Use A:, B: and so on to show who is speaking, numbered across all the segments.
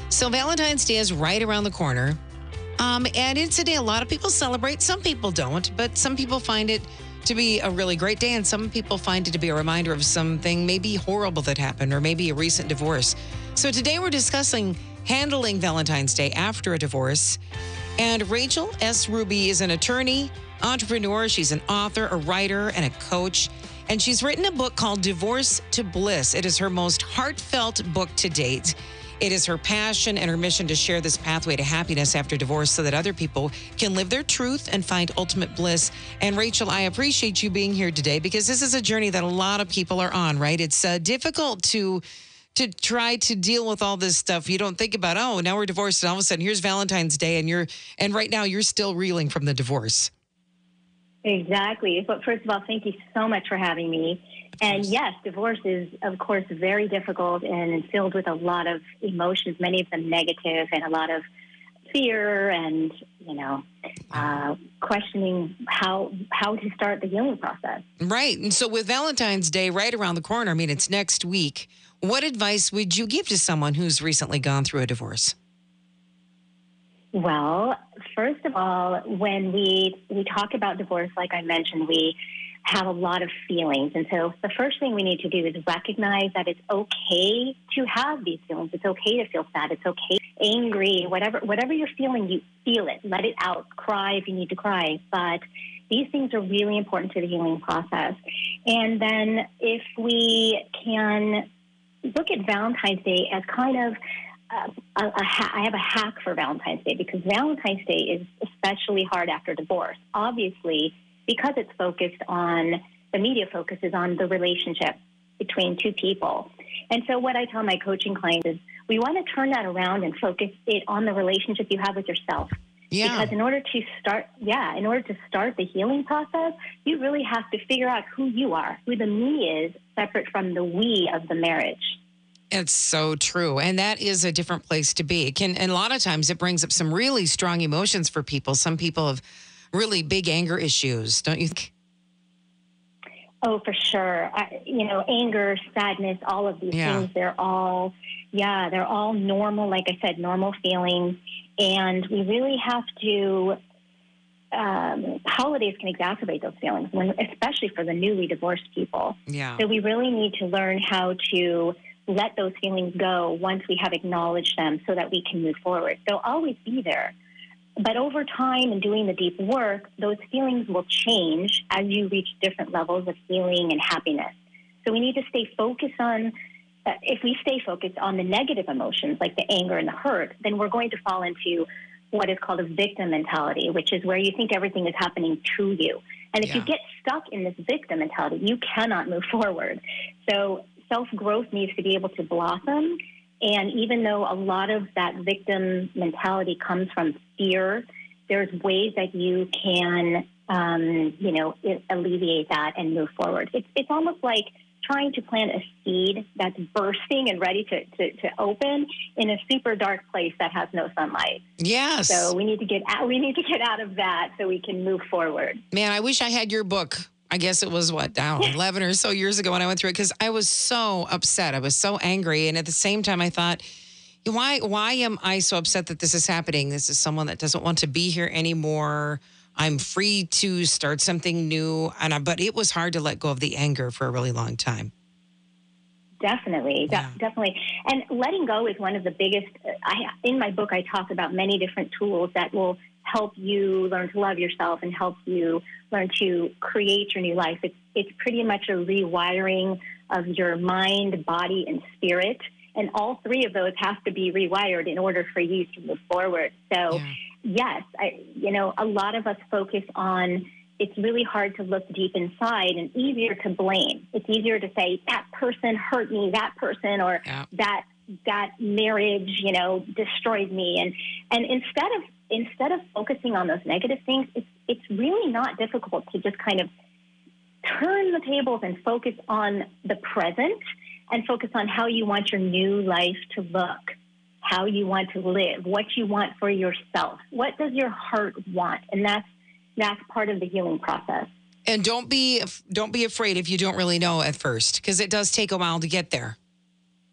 A: So Valentine's Day is right around the corner. And it's a day a lot of people celebrate. Some people don't, but some people find it to be a really great day. And some people find it to be a reminder of something maybe horrible that happened or maybe a recent divorce. So today we're discussing handling Valentine's Day after a divorce. And Rachel S. Ruby is an attorney, entrepreneur. She's an author, a writer, and a coach. And she's written a book called Divorce to Bliss. It is her most heartfelt book to date. It is her passion and her mission to share this pathway to happiness after divorce so that other people can live their truth and find ultimate bliss. And Rachel, I appreciate you being here today because this is a journey that a lot of people are on, right? It's difficult to try to deal with all this stuff. You don't think about, oh, now we're divorced and all of a sudden here's Valentine's Day and right now you're still reeling from the divorce.
B: Exactly. But first of all, thank you so much for having me. And yes, divorce is, of course, very difficult and filled with a lot of emotions, many of them negative, and a lot of fear and, questioning how to start the healing process.
A: Right. And so with Valentine's Day right around the corner, I mean, it's next week. What advice would you give to someone who's recently gone through a divorce?
B: Well, first of all, when we talk about divorce, like I mentioned, we have a lot of feelings. And so the first thing we need to do is recognize that it's okay to have these feelings. It's okay to feel sad. It's okay, angry, whatever you're feeling, you feel it. Let it out. Cry if you need to cry. But these things are really important to the healing process. And then if we can look at Valentine's Day as kind of I have a hack for Valentine's Day because Valentine's Day is especially hard after divorce. Obviously, because it's focused on, the media focuses on the relationship between two people. And so what I tell my coaching clients is we want to turn that around and focus it on the relationship you have with yourself.
A: Yeah.
B: Because in order to start the healing process, you really have to figure out who you are, who the me is, separate from the we of the marriage.
A: It's so true. And that is a different place to be. And a lot of times it brings up some really strong emotions for people. Some people have really big anger issues, don't you think?
B: Oh, for sure. Anger, sadness, all of these things, they're all normal, like I said, normal feelings. And we really have to, holidays can exacerbate those feelings, especially for the newly divorced people.
A: Yeah.
B: So we really need to learn how to let those feelings go once we have acknowledged them so that we can move forward. They'll always be there. But over time and doing the deep work, those feelings will change as you reach different levels of healing and happiness. So we need to stay focused on, if we stay focused on the negative emotions like the anger and the hurt, then we're going to fall into what is called a victim mentality, which is where you think everything is happening to you. And if you get stuck in this victim mentality, you cannot move forward. So self-growth needs to be able to blossom. And even though a lot of that victim mentality comes from fear, there's ways that you can, alleviate that and move forward. It's almost like trying to plant a seed that's bursting and ready to open in a super dark place that has no sunlight.
A: Yes.
B: So we need to get out of that so we can move forward.
A: Man, I wish I had your book. I guess it was 11 or so years ago when I went through it because I was so upset. I was so angry. And at the same time, I thought, why am I so upset that this is happening? This is someone that doesn't want to be here anymore. I'm free to start something new. But it was hard to let go of the anger for a really long time.
B: Definitely. And letting go is one of the biggest, in my book, I talk about many different tools that will help you learn to love yourself and help you learn to create your new life. It's pretty much a rewiring of your mind, body, and spirit. And all three of those have to be rewired in order for you to move forward. So, yes, a lot of us focus on, it's really hard to look deep inside and easier to blame. It's easier to say, that person hurt me, that person, or that marriage, destroyed me. And instead of focusing on those negative things, it's really not difficult to just kind of turn the tables and focus on the present and focus on how you want your new life to look, how you want to live, what you want for yourself. What does your heart want? And that's part of the healing process.
A: And don't be afraid if you don't really know at first, because it does take a while to get there.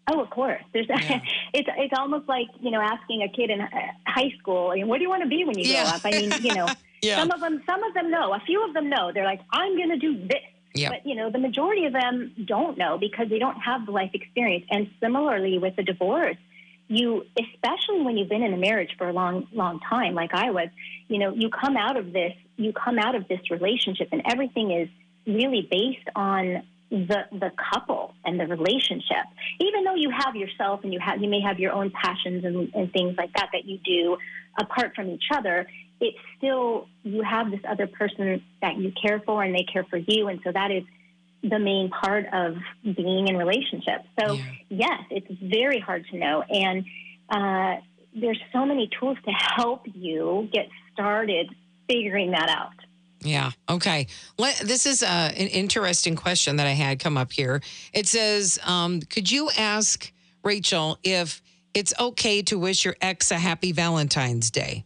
B: Oh, of course. There's
A: Yeah.
B: it's almost like, asking a kid in high school, what do you want to be when you grow
A: Yeah.
B: up? I mean,
A: Yeah.
B: some of them know. A few of them know. They're like, I'm going to do this.
A: Yeah.
B: But, the majority of them don't know because they don't have the life experience. And similarly with the divorce, especially when you've been in a marriage for a long, long time, like I was, you come out of this relationship and everything is really based on the couple and the relationship. Even though you have yourself and you may have your own passions and things like that you do apart from each other, it's still, you have this other person that you care for and they care for you. And so that is the main part of being in relationships. So yes, it's very hard to know. And there's so many tools to help you get started figuring that out.
A: Yeah. Okay. This is an interesting question that I had come up here. It says, could you ask Rachel if it's okay to wish your ex a happy Valentine's Day?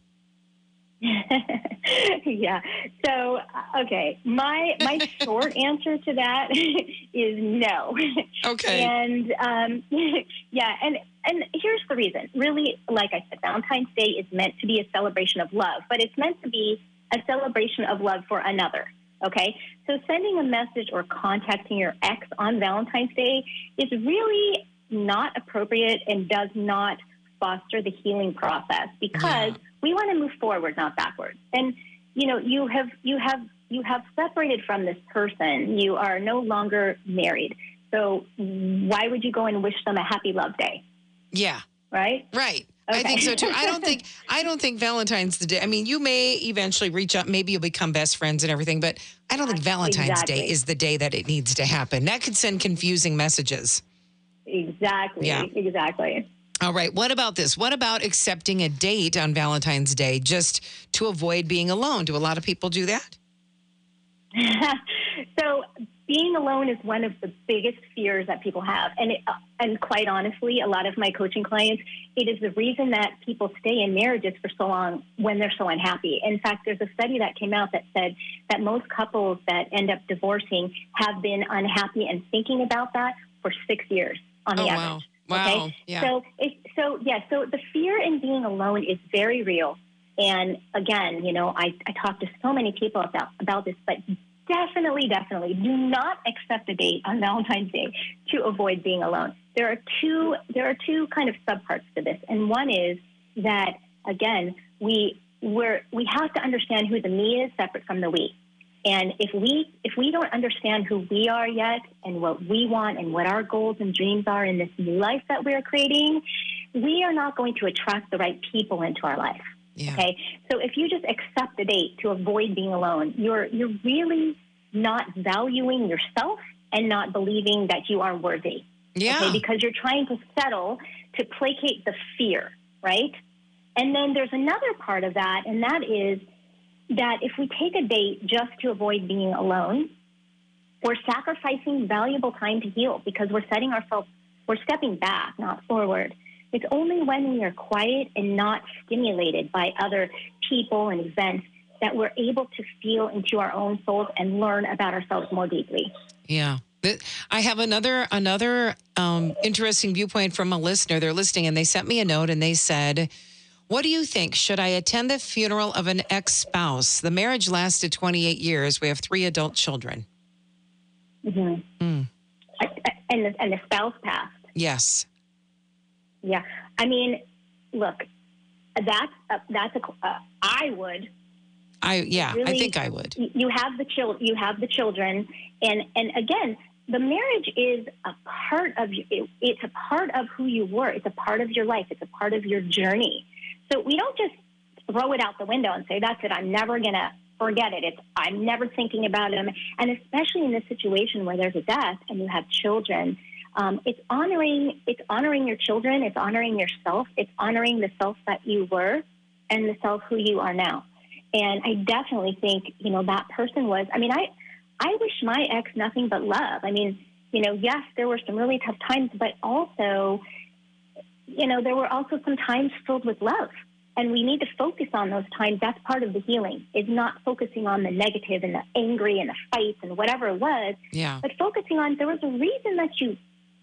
B: Yeah. So, okay. My short answer to that is no.
A: Okay.
B: And yeah, and here's the reason. Really, like I said, Valentine's Day is meant to be a celebration of love, but it's meant to be a celebration of love for another. Okay? So sending a message or contacting your ex on Valentine's Day is really not appropriate and does not foster the healing process because we want to move forward, not backwards. And you have separated from this person. You are no longer married. So why would you go and wish them a happy love day?
A: Yeah.
B: Right?
A: Right.
B: Okay.
A: I think so too. I don't think Valentine's the day. I mean, you may eventually reach out, maybe you'll become best friends and everything, but I don't think Valentine's Day is the day that it needs to happen. That could send confusing messages.
B: Exactly.
A: Yeah.
B: Exactly.
A: All right. What about this? What about accepting a date on Valentine's Day just to avoid being alone? Do a lot of people do that?
B: So being alone is one of the biggest fears that people have. And quite honestly, a lot of my coaching clients, it is the reason that people stay in marriages for so long when they're so unhappy. In fact, there's a study that came out that said that most couples that end up divorcing have been unhappy and thinking about that for 6 years on the average.
A: Wow.
B: Okay?
A: Yeah.
B: So the fear in being alone is very real. And again, I talk to so many people about this, but definitely do not accept a date on Valentine's Day to avoid being alone. There are two kind of subparts to this. And one is that, again, we have to understand who the me is separate from the we. And if we don't understand who we are yet and what we want and what our goals and dreams are in this new life that we're creating, we are not going to attract the right people into our life.
A: Yeah.
B: Okay. So if you just accept a date to avoid being alone, you're really not valuing yourself and not believing that you are worthy.
A: Yeah.
B: Okay. Because you're trying to settle to placate the fear, right? And then there's another part of that, and that is that if we take a date just to avoid being alone, we're sacrificing valuable time to heal because we're stepping back, not forward. It's only when we are quiet and not stimulated by other people and events that we're able to feel into our own souls and learn about ourselves more deeply.
A: Yeah. I have another interesting viewpoint from a listener. They're listening and they sent me a note and they said, what do you think? Should I attend the funeral of an ex-spouse? The marriage lasted 28 years. We have 3 adult children.
B: Mm-hmm.
A: Mm.
B: And the spouse passed.
A: Yes.
B: Yeah. I mean, look, I would.
A: Really, I think I would.
B: You have the children, and again, the marriage is a part of you. It's a part of who you were. It's a part of your life. It's a part of your journey. So we don't just throw it out the window and say, that's it, I'm never going to forget it. I'm never thinking about him. And especially in this situation where there's a death and you have children, it's honoring your children. It's honoring yourself. It's honoring the self that you were and the self who you are now. And I definitely think, that person was, I wish my ex nothing but love. I mean, yes, there were some really tough times, but also, there were also some times filled with love. And we need to focus on those times. That's part of the healing, is not focusing on the negative and the angry and the fights and whatever it was,
A: yeah.
B: but focusing on there was a reason that you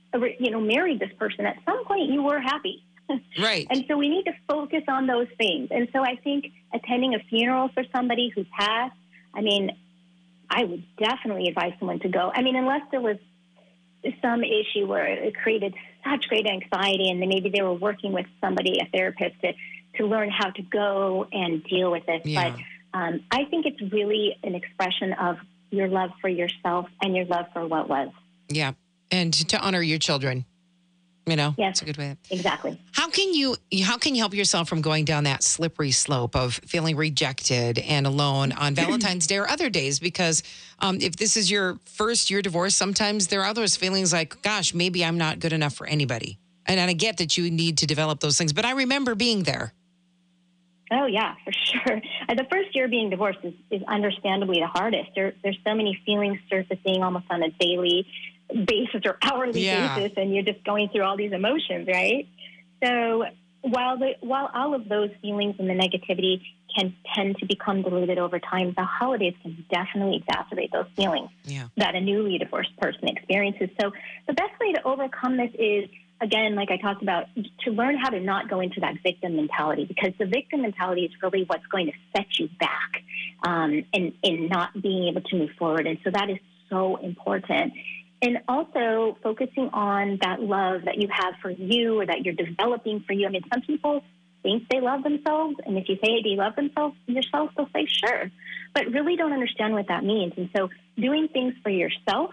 B: married this person, at some point you were happy.
A: Right.
B: And so we need to focus on those things. And so I think attending a funeral for somebody who passed, I mean, I would definitely advise someone to go. I mean, unless there was some issue where it created such great anxiety and then maybe they were working with somebody, a therapist, to learn how to go and deal with it.
A: Yeah.
B: But I think it's really an expression of your love for yourself and your love for what was.
A: Yeah. And to honor your children.
B: Yes,
A: that's a good way.
B: Exactly.
A: How can you help yourself from going down that slippery slope of feeling rejected and alone on Valentine's Day or other days? Because if this is your first year divorce, sometimes there are those feelings like, gosh, maybe I'm not good enough for anybody. And I get that you need to develop those things, but I remember being there.
B: Oh, yeah, for sure. The first year being divorced is understandably the hardest. There's so many feelings surfacing almost on a daily basis or hourly basis, and you're just going through all these emotions, right? So while all of those feelings and the negativity can tend to become diluted over time, the holidays can definitely exacerbate those feelings that a newly divorced person experiences. So the best way to overcome this is, again, like I talked about, to learn how to not go into that victim mentality, because the victim mentality is really what's going to set you back in not being able to move forward. And so that is so important. And also focusing on that love that you have for you or that you're developing for you. I mean, some people think they love themselves. And if you say, do you love themselves yourself? They'll say, sure, but really don't understand what that means. And so doing things for yourself,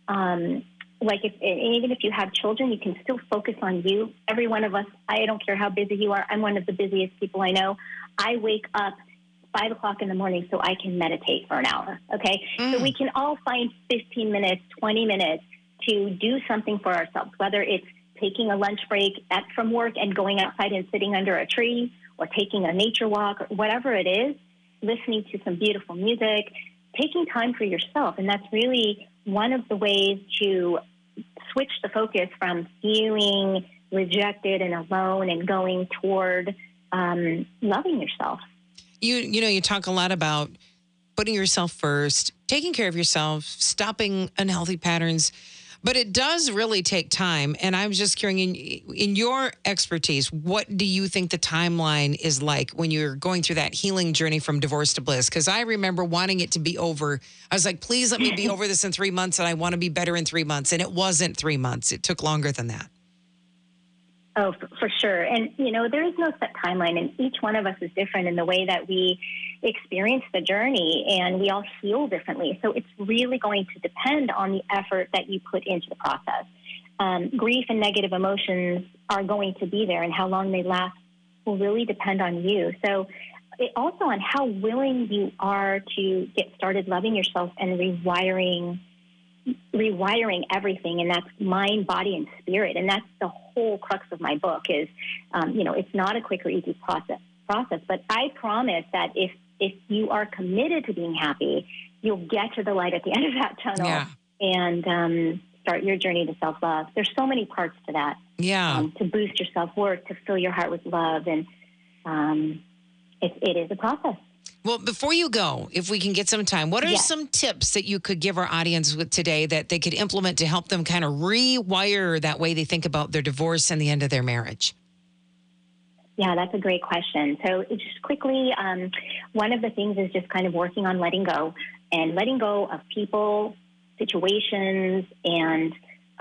B: like even if you have children, you can still focus on you. Every one of us, I don't care how busy you are. I'm one of the busiest people I know. I wake up 5 o'clock in the morning so I can meditate for an hour. Okay. So we can all find 15 minutes, 20 minutes to do something for ourselves, whether it's taking a lunch break from work and going outside and sitting under a tree, or taking a nature walk, or whatever it is, listening to some beautiful music, taking time for yourself. And that's really one of the ways to switch the focus from feeling rejected and alone and going toward loving yourself.
A: You talk a lot about putting yourself first, taking care of yourself, stopping unhealthy patterns, but it does really take time. And I'm just curious, in your expertise, what do you think the timeline is like when you're going through that healing journey from divorce to bliss? Because I remember wanting it to be over. I was like, please let me be over this in 3 months, and I want to be better in 3 months. And it wasn't 3 months. It took longer than that.
B: Oh, for sure. And, there is no set timeline, and each one of us is different in the way that we experience the journey, and we all heal differently. So it's really going to depend on the effort that you put into the process. Grief and negative emotions are going to be there, and how long they last will really depend on you. So also on how willing you are to get started loving yourself and rewiring everything, and that's mind, body, and spirit. And that's the whole crux of my book is, it's not a quick or easy process, but I promise that if you are committed to being happy, you'll get to the light at the end of that tunnel and start your journey to self-love. There's so many parts to that. To boost your self-worth, to fill your heart with love, and it is a process.
A: Well, before you go, if we can get some time, what are some tips that you could give our audience with today that they could implement to help them kind of rewire that way they think about their divorce and the end of their marriage?
B: Yeah, that's a great question. So just quickly, one of the things is just kind of working on letting go of people, situations, and,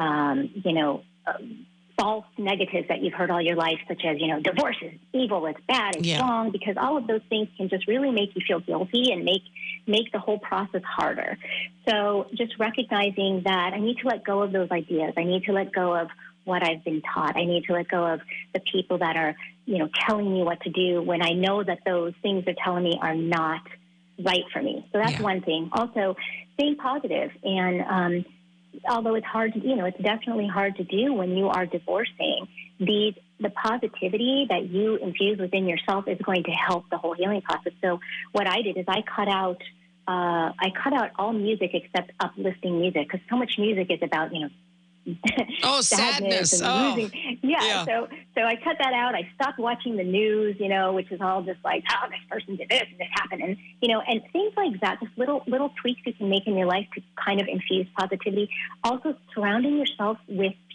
B: false negatives that you've heard all your life, such as, divorce is evil, it's bad, it's wrong, because all of those things can just really make you feel guilty and make the whole process harder. So just recognizing that I need to let go of those ideas. I need to let go of what I've been taught. I need to let go of the people that are, telling me what to do when I know that those things they're telling me are not right for me. So that's one thing. Also, staying positive. And although it's hard to, it's definitely hard to do when you are divorcing, the positivity that you infuse within yourself is going to help the whole healing process. So what I did is I cut out all music except uplifting music, because so much music is about,
A: sadness
B: and losing. Yeah. So I cut that out. I stopped watching the news, which is all just like, oh, this person did this and this happened. And, and things like that, just little tweaks you can make in your life to kind of infuse positivity. Also surrounding yourself with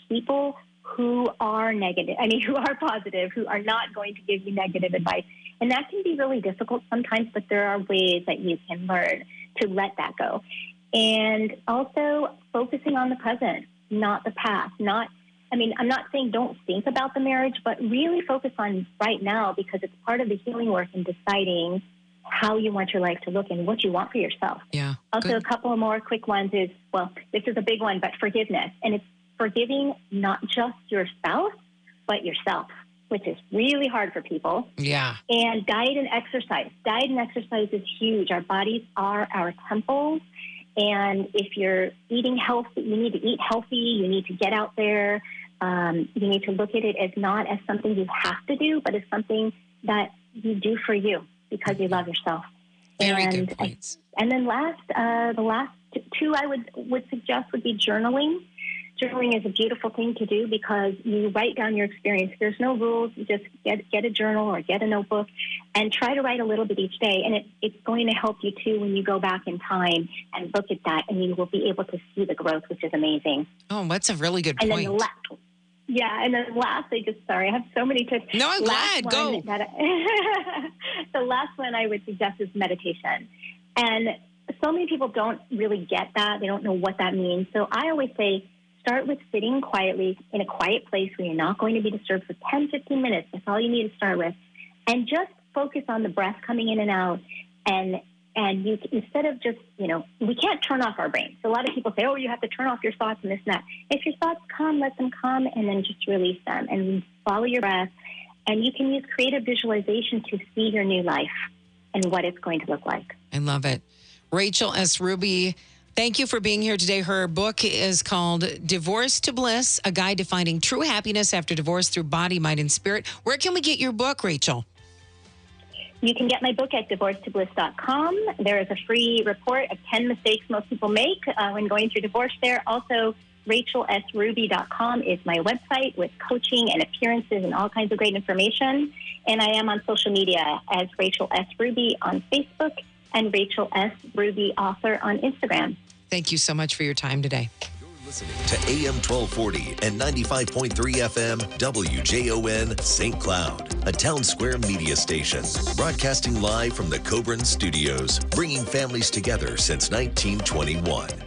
B: people who are who are positive, who are not going to give you negative advice. And that can be really difficult sometimes, but there are ways that you can learn to let that go. And also focusing on the present, not the past. I'm not saying don't think about the marriage, but really focus on right now, because it's part of the healing work in deciding how you want your life to look and what you want for yourself.
A: Yeah.
B: Also,
A: good.
B: a couple of more quick ones is, this is a big one, but forgiveness. And it's forgiving not just your spouse, but yourself, which is really hard for people.
A: Yeah.
B: And diet and exercise. Diet and exercise is huge. Our bodies are our temples. And if you're eating healthy, you need to eat healthy. You need to get out there. You need to look at it as not as something you have to do, but as something that you do for you because you love yourself.
A: Very good points.
B: And then the last two I would suggest would be journaling. Journaling is a beautiful thing to do because you write down your experience. There's no rules. You just get a journal or get a notebook and try to write a little bit each day. And it's going to help you, too, when you go back in time and look at that, and you will be able to see the growth, which is amazing.
A: Oh, that's a really good point.
B: And then I have so many tips.
A: No, I'm glad. Go.
B: The last one I would suggest is meditation. And so many people don't really get that. They don't know what that means. So I always say, start with sitting quietly in a quiet place where you're not going to be disturbed for 10, 15 minutes. That's all you need to start with. And just focus on the breath coming in and out. And you, instead of just, we can't turn off our brain. So a lot of people say, oh, you have to turn off your thoughts and this and that. If your thoughts come, let them come, and then just release them and follow your breath. And you can use creative visualization to see your new life and what it's going to look like.
A: I love it. Rachel S. Ruby, thank you for being here today. Her book is called Divorce to Bliss, A Guide to Finding True Happiness After Divorce Through Body, Mind, and Spirit. Where can we get your book, Rachel?
B: You can get my book at divorcetobliss.com. There is a free report of 10 mistakes most people make when going through divorce there. Also, rachelsruby.com is my website with coaching and appearances and all kinds of great information. And I am on social media as Rachel S. Ruby on Facebook and Rachel S. Ruby Author on Instagram.
A: Thank you so much for your time today.
C: Listening to AM 1240 and 95.3 FM WJON St. Cloud, a Town Square media station, broadcasting live from the Cobran Studios, bringing families together since 1921.